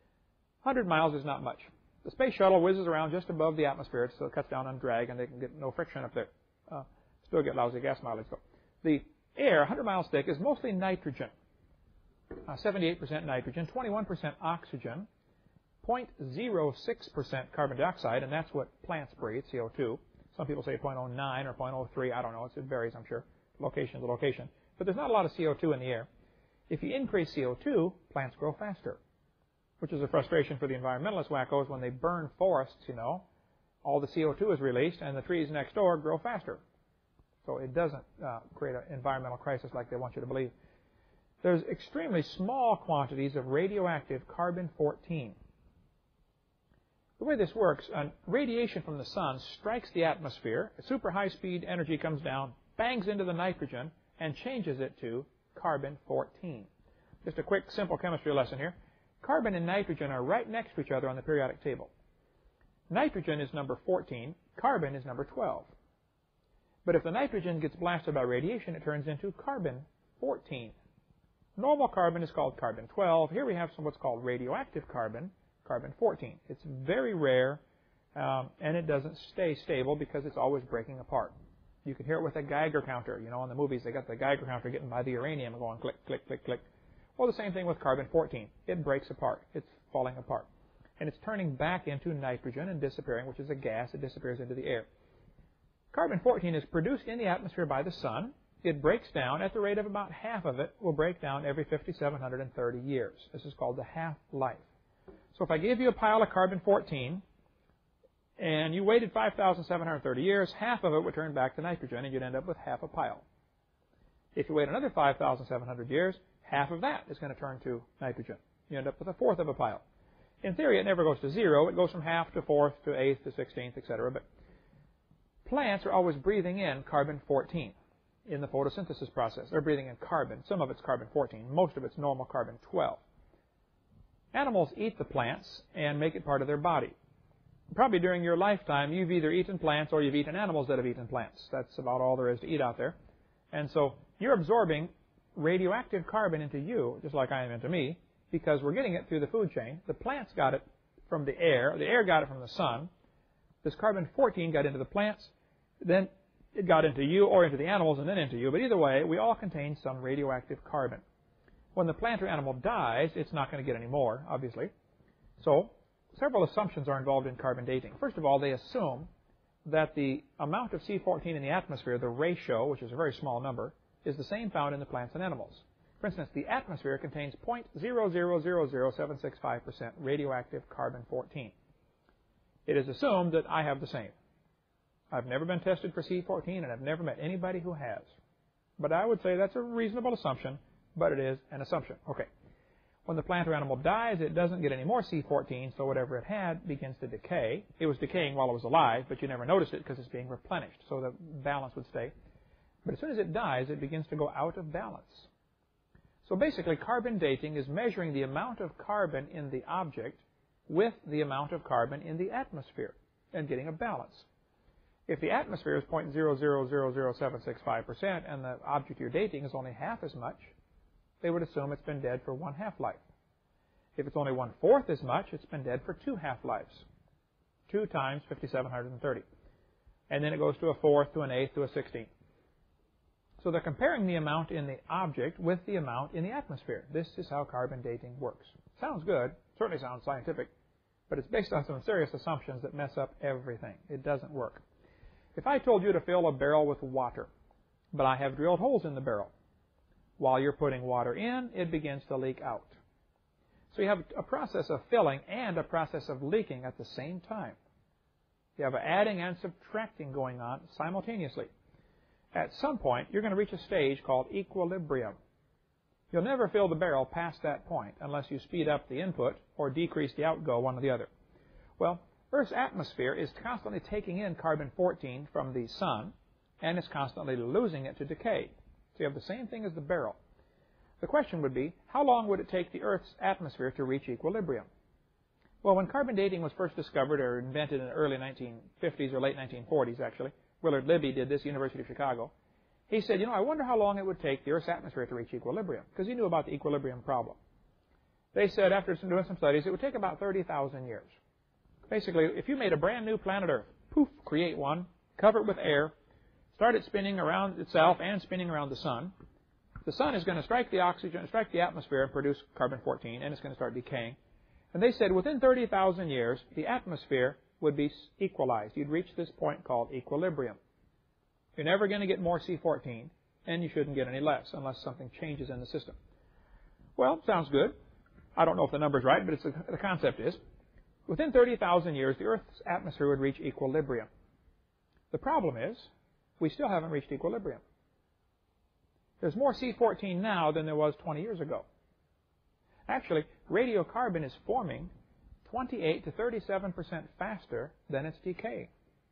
100 miles is not much. The space shuttle whizzes around just above the atmosphere. It still cuts down on drag, and they can get no friction up there. Still get lousy gas mileage, though. The air, 100 miles thick, is mostly nitrogen. 78% nitrogen, 21% oxygen, 0.06% carbon dioxide, and that's what plants breathe, CO2. Some people say 0.09 or 0.03. I don't know. It varies, I'm sure, location to location. But there's not a lot of CO2 in the air. If you increase CO2, plants grow faster, which is a frustration for the environmentalist wackos when they burn forests, all the CO2 is released and the trees next door grow faster. So it doesn't create an environmental crisis like they want you to believe. There's extremely small quantities of radioactive carbon-14. The way this works, radiation from the sun strikes the atmosphere, super high-speed energy comes down, bangs into the nitrogen, and changes it to carbon-14. Just a quick, simple chemistry lesson here. Carbon and nitrogen are right next to each other on the periodic table. Nitrogen is number 14, carbon is number 12. But if the nitrogen gets blasted by radiation, it turns into carbon-14. Normal carbon is called carbon-12. Here we have what's called radioactive carbon, carbon-14. It's very rare, and it doesn't stay stable because it's always breaking apart. You can hear it with a Geiger counter. You know, in the movies, they got the Geiger counter getting by the uranium and going click, click, click, click. Well, the same thing with carbon-14. It breaks apart. It's falling apart. And it's turning back into nitrogen and disappearing, which is a gas. It disappears into the air. Carbon-14 is produced in the atmosphere by the sun. It breaks down at the rate of about half of it will break down every 5,730 years. This is called the half-life. So if I gave you a pile of carbon-14 and you waited 5,730 years, half of it would turn back to nitrogen and you'd end up with half a pile. If you wait another 5,700 years, half of that is going to turn to nitrogen. You end up with a fourth of a pile. In theory, it never goes to zero. It goes from half to fourth to eighth to 16th, etc. But plants are always breathing in carbon-14 in the photosynthesis process. They're breathing in carbon. Some of it's carbon-14. Most of it's normal carbon-12. Animals eat the plants and make it part of their body. Probably during your lifetime, you've either eaten plants or you've eaten animals that have eaten plants. That's about all there is to eat out there. And so you're absorbing radioactive carbon into you, just like I am into me, because we're getting it through the food chain. The plants got it from the air got it from the sun. This carbon-14 got into the plants, then it got into you or into the animals and then into you. But either way, we all contain some radioactive carbon. When the plant or animal dies, it's not going to get any more, obviously. So several assumptions are involved in carbon dating. First of all, they assume that the amount of C14 in the atmosphere, the ratio, which is a very small number, is the same found in the plants and animals. For instance, the atmosphere contains 0.0000765% radioactive carbon-14. It is assumed that I have the same. I've never been tested for C14, and I've never met anybody who has. But I would say that's a reasonable assumption, but it is an assumption. Okay. When the plant or animal dies, it doesn't get any more C14, so whatever it had begins to decay. It was decaying while it was alive, but you never noticed it because it's being replenished, so the balance would stay. But as soon as it dies, it begins to go out of balance. So basically, carbon dating is measuring the amount of carbon in the object with the amount of carbon in the atmosphere and getting a balance. If the atmosphere is 0.0000765% and the object you're dating is only half as much, they would assume it's been dead for one half-life. If it's only 1/4 as much, it's been dead for two half-lives. 2 times 5,730. And then it goes to a fourth, to an eighth, to a 16th. So they're comparing the amount in the object with the amount in the atmosphere. This is how carbon dating works. Sounds good. Certainly sounds scientific. But it's based on some serious assumptions that mess up everything. It doesn't work. If I told you to fill a barrel with water, but I have drilled holes in the barrel, while you're putting water in, it begins to leak out. So you have a process of filling and a process of leaking at the same time. You have an adding and subtracting going on simultaneously. At some point, you're going to reach a stage called equilibrium. You'll never fill the barrel past that point unless you speed up the input or decrease the outgo, one or the other. Well, Earth's atmosphere is constantly taking in carbon-14 from the sun, and it's constantly losing it to decay. So you have the same thing as the barrel. The question would be, how long would it take the Earth's atmosphere to reach equilibrium? Well, when carbon dating was first discovered or invented in the early 1950s or late 1940s, actually, Willard Libby did this, University of Chicago. He said, I wonder how long it would take the Earth's atmosphere to reach equilibrium, because he knew about the equilibrium problem. They said, after doing some studies, it would take about 30,000 years. Basically, if you made a brand new planet Earth, poof, create one, cover it with air, start it spinning around itself and spinning around the sun is going to strike the oxygen, strike the atmosphere and produce carbon-14, and it's going to start decaying. And they said within 30,000 years, the atmosphere would be equalized. You'd reach this point called equilibrium. You're never going to get more C14, and you shouldn't get any less unless something changes in the system. Well, sounds good. I don't know if the number's right, but the concept is. Within 30,000 years, the Earth's atmosphere would reach equilibrium. The problem is, we still haven't reached equilibrium. There's more C14 now than there was 20 years ago. Actually, radiocarbon is forming 28 to 37% faster than its decay.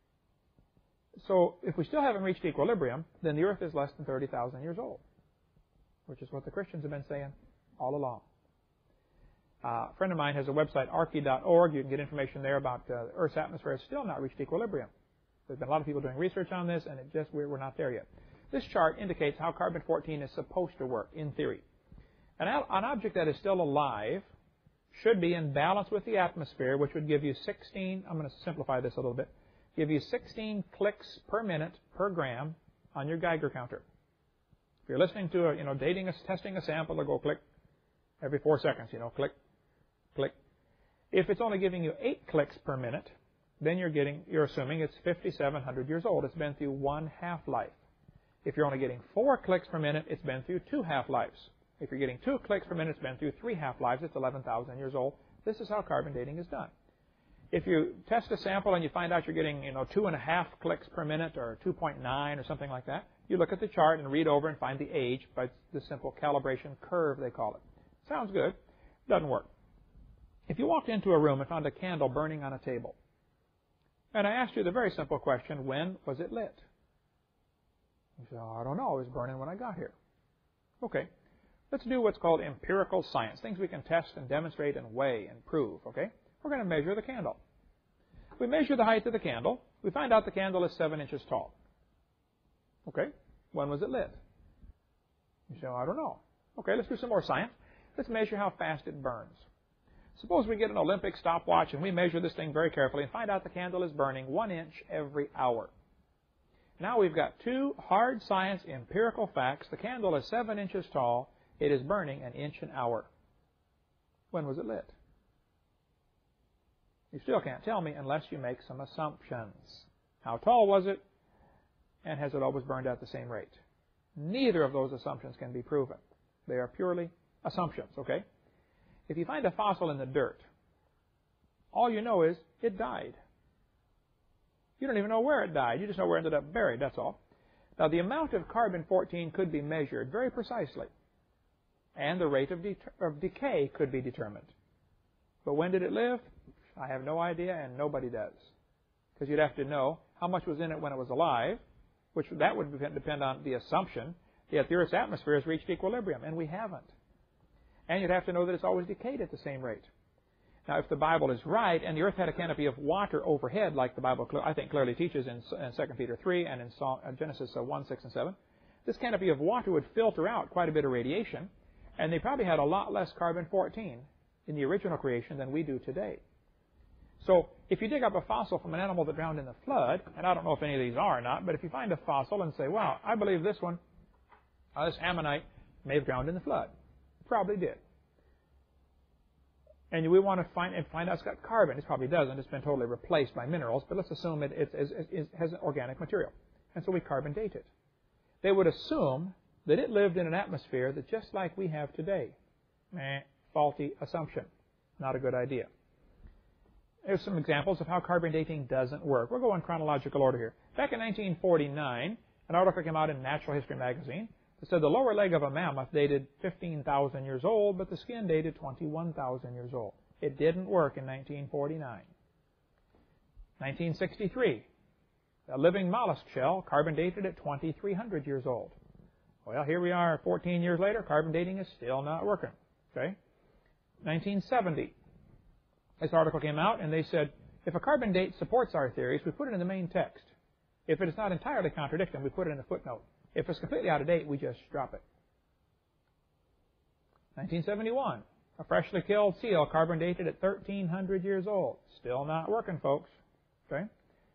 So if we still haven't reached equilibrium, then the Earth is less than 30,000 years old, which is what the Christians have been saying all along. A friend of mine has a website, archy.org. You can get information there about the Earth's atmosphere has still not reached equilibrium. There's been a lot of people doing research on this, and we're not there yet. This chart indicates how carbon-14 is supposed to work, in theory. An object that is still alive should be in balance with the atmosphere, which would give you 16, I'm going to simplify this a little bit, give you 16 clicks per minute per gram on your Geiger counter. If you're listening to testing a sample, it'll go click every 4 seconds, click, click. If it's only giving you 8 clicks per minute, then you're assuming it's 5,700 years old. It's been through 1 half-life. If you're only getting 4 clicks per minute, it's been through 2 half-lives. If you're getting 2 clicks per minute, it's been through 3 half-lives. It's 11,000 years old. This is how carbon dating is done. If you test a sample and you find out you're getting 2.5 clicks per minute or 2.9 or something like that, you look at the chart and read over and find the age by the simple calibration curve, they call it. Sounds good. Doesn't work. If you walked into a room and found a candle burning on a table, and I asked you the very simple question, when was it lit? You say, I don't know. It was burning when I got here. Okay. Let's do what's called empirical science, things we can test and demonstrate and weigh and prove, okay? We're going to measure the candle. We measure the height of the candle. We find out the candle is 7 inches tall. Okay. When was it lit? You say, I don't know. Okay, let's do some more science. Let's measure how fast it burns. Suppose we get an Olympic stopwatch and we measure this thing very carefully and find out the candle is burning 1 inch every hour. Now we've got 2 hard science empirical facts. The candle is 7 inches tall. It is burning 1 inch an hour. When was it lit? You still can't tell me unless you make some assumptions. How tall was it? And has it always burned at the same rate? Neither of those assumptions can be proven. They are purely assumptions, okay? If you find a fossil in the dirt, all you know is it died. You don't even know where it died. You just know where it ended up buried, that's all. Now, the amount of carbon-14 could be measured very precisely, and the rate of decay could be determined. But when did it live? I have no idea, and nobody does. Because you'd have to know how much was in it when it was alive, which that would depend on the assumption that the Earth's atmosphere has reached equilibrium, and we haven't. And you'd have to know that it's always decayed at the same rate. Now, if the Bible is right, and the Earth had a canopy of water overhead, like the Bible, I think, clearly teaches in 2 Peter 3 and in Genesis 1, 6, and 7, this canopy of water would filter out quite a bit of radiation, and they probably had a lot less carbon-14 in the original creation than we do today. So if you dig up a fossil from an animal that drowned in the flood, and I don't know if any of these are or not, but if you find a fossil and say, wow, I believe this one, this ammonite, may have drowned in the flood. Probably did. And we want to find out it's got carbon. It probably doesn't. It's been totally replaced by minerals, but let's assume it has an organic material. And so we carbon date it. They would assume that it lived in an atmosphere that's just like we have today. Faulty assumption. Not a good idea. Here's some examples of how carbon dating doesn't work. We'll go in chronological order here. Back in 1949, an article came out in Natural History magazine that said the lower leg of a mammoth dated 15,000 years old, but the skin dated 21,000 years old. It didn't work in 1949. 1963, a living mollusk shell carbon dated at 2,300 years old. Well, here we are 14 years later, carbon dating is still not working. Okay? 1970. This article came out, and they said, if a carbon date supports our theories, we put it in the main text. If it is not entirely contradicting, we put it in the footnote. If it's completely out of date, we just drop it. 1971, a freshly killed seal carbon dated at 1,300 years old. Still not working, folks. Okay?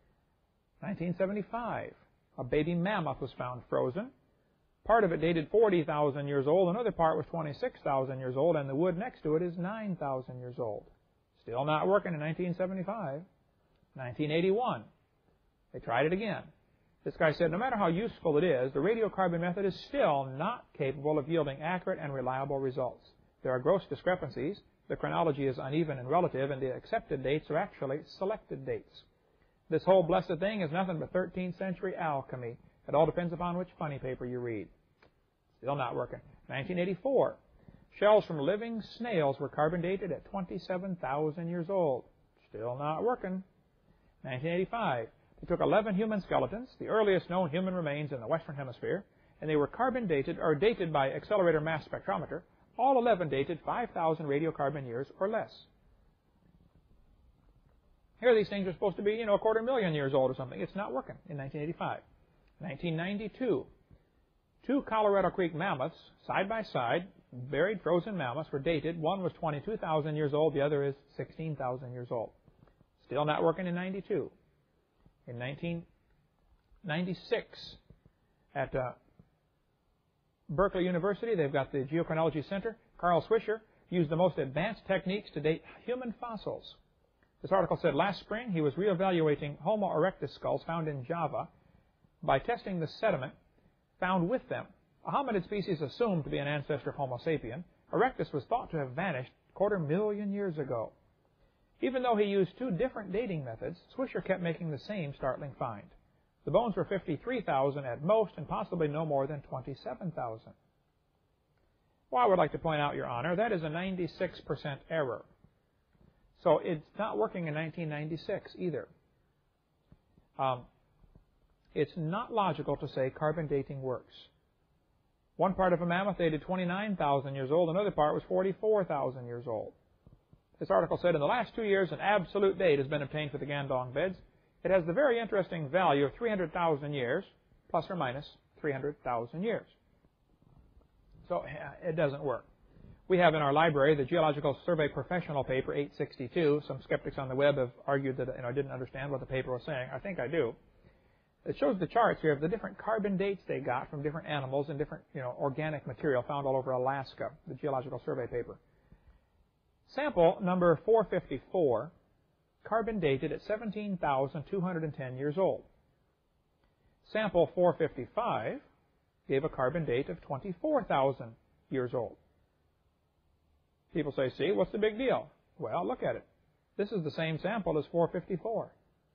1975, a baby mammoth was found frozen. Part of it dated 40,000 years old. Another part was 26,000 years old, and the wood next to it is 9,000 years old. Still not working in 1975. 1981. They tried it again. This guy said, no matter how useful it is, the radiocarbon method is still not capable of yielding accurate and reliable results. There are gross discrepancies. The chronology is uneven and relative, and the accepted dates are actually selected dates. This whole blessed thing is nothing but 13th century alchemy. It all depends upon which funny paper you read. Still not working. 1984. Shells from living snails were carbon dated at 27,000 years old. Still not working. 1985. They took 11 human skeletons, the earliest known human remains in the Western Hemisphere, and they were carbon dated, or dated by accelerator mass spectrometer. All 11 dated 5,000 radiocarbon years or less. Here these things are supposed to be, a 250,000 years old or something. It's not working in 1985. 1992. 2 Colorado Creek mammoths, side by side, buried frozen mammoths, were dated. One was 22,000 years old. The other is 16,000 years old. Still not working in 92. In 1996, at Berkeley University, they've got the Geochronology Center. Carl Swisher used the most advanced techniques to date human fossils. This article said last spring he was reevaluating Homo erectus skulls found in Java by testing the sediment found with them. A hominid species assumed to be an ancestor of Homo sapien, erectus was thought to have vanished 250,000 years ago. Even though he used 2 different dating methods, Swisher kept making the same startling find. The bones were 53,000 at most and possibly no more than 27,000. Well, I would like to point out, Your Honor, that is a 96% error. So it's not working in 1996 either. It's not logical to say carbon dating works. One part of a mammoth dated 29,000 years old, another part was 44,000 years old. This article said in the last 2 years an absolute date has been obtained for the Gandong beds. It has the very interesting value of 300,000 years, plus or minus 300,000 years. So it doesn't work. We have in our library the Geological Survey Professional paper 862. Some skeptics on the web have argued that I didn't understand what the paper was saying. I think I do. It shows the charts here of the different carbon dates they got from different animals and different organic material found all over Alaska, the Geological Survey paper. Sample number 454, carbon dated at 17,210 years old. Sample 455 gave a carbon date of 24,000 years old. People say, see, what's the big deal? Well, look at it. This is the same sample as 454.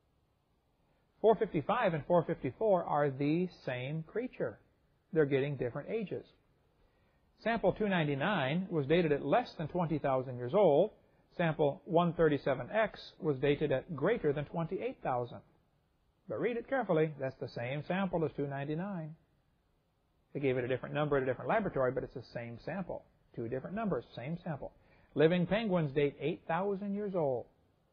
455 and 454 are the same creature. They're getting different ages. Sample 299 was dated at less than 20,000 years old. Sample 137X was dated at greater than 28,000. But read it carefully. That's the same sample as 299. They gave it a different number at a different laboratory, but it's the same sample. 2 different numbers, same sample. Living penguins date 8,000 years old.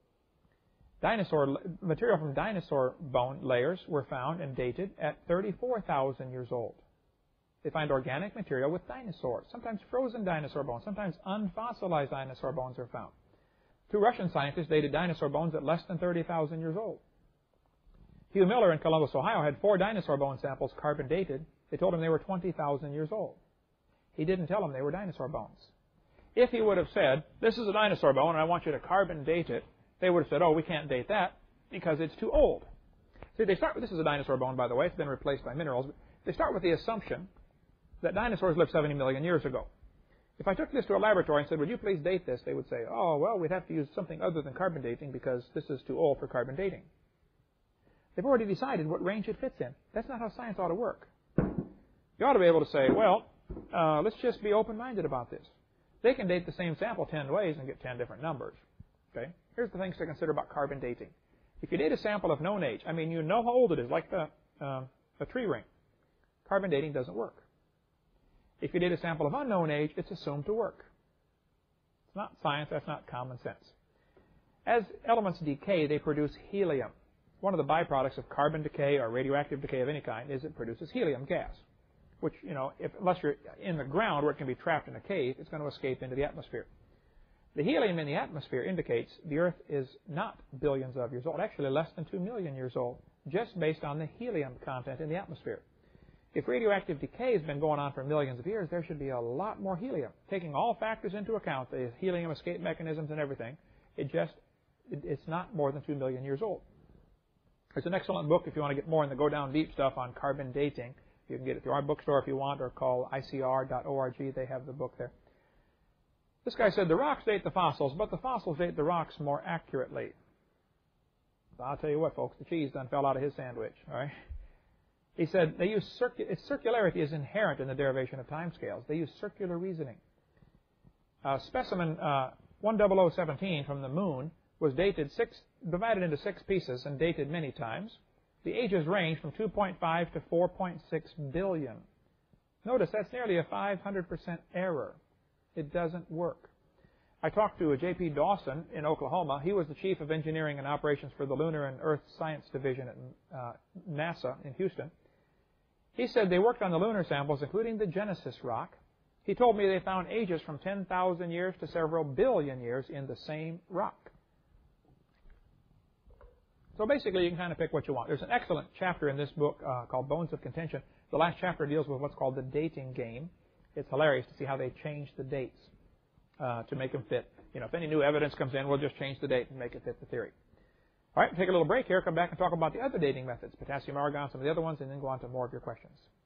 Material from dinosaur bone layers were found and dated at 34,000 years old. They find organic material with dinosaurs, sometimes frozen dinosaur bones, sometimes unfossilized dinosaur bones are found. 2 Russian scientists dated dinosaur bones at less than 30,000 years old. Hugh Miller in Columbus, Ohio, had 4 dinosaur bone samples carbon dated. They told him they were 20,000 years old. He didn't tell them they were dinosaur bones. If he would have said, this is a dinosaur bone and I want you to carbon date it, they would have said, oh, we can't date that because it's too old. See, they start with, this is a dinosaur bone, by the way. It's been replaced by minerals. But they start with the assumption that dinosaurs lived 70 million years ago. If I took this to a laboratory and said, would you please date this? They would say, oh, well, we'd have to use something other than carbon dating because this is too old for carbon dating. They've already decided what range it fits in. That's not how science ought to work. You ought to be able to say, well, let's just be open-minded about this. They can date the same sample 10 ways and get 10 different numbers. Okay? Here's the things to consider about carbon dating. If you date a sample of known age, you know how old it is, like a tree ring. Carbon dating doesn't work. If you date a sample of unknown age, it's assumed to work. It's not science, that's not common sense. As elements decay, they produce helium. One of the byproducts of carbon decay or radioactive decay of any kind is it produces helium gas, which, unless you're in the ground where it can be trapped in a cave, it's going to escape into the atmosphere. The helium in the atmosphere indicates the Earth is not billions of years old, actually less than 2 million years old, just based on the helium content in the atmosphere. If radioactive decay has been going on for millions of years, there should be a lot more helium. Taking all factors into account, the helium escape mechanisms and everything, it's not more than 2 million years old. There's an excellent book if you want to get more in the go down deep stuff on carbon dating. You can get it through our bookstore if you want, or call icr.org. They have the book there. This guy said the rocks date the fossils, but the fossils date the rocks more accurately. So I'll tell you what, folks, the cheese done fell out of his sandwich. All right? He said they use circularity is inherent in the derivation of timescales. They use circular reasoning. Specimen 10017 from the moon was divided into 6 pieces and dated many times. The ages range from 2.5 to 4.6 billion. Notice that's nearly a 500% error. It doesn't work. I talked to J.P. Dawson in Oklahoma. He was the Chief of Engineering and Operations for the Lunar and Earth Science Division at NASA in Houston. He said they worked on the lunar samples, including the Genesis rock. He told me they found ages from 10,000 years to several billion years in the same rock. So basically, you can kind of pick what you want. There's an excellent chapter in this book called Bones of Contention. The last chapter deals with what's called the dating game. It's hilarious to see how they change the dates to make them fit. If any new evidence comes in, we'll just change the date and make it fit the theory. All right, take a little break here, come back and talk about the other dating methods, potassium, argon, some of the other ones, and then go on to more of your questions.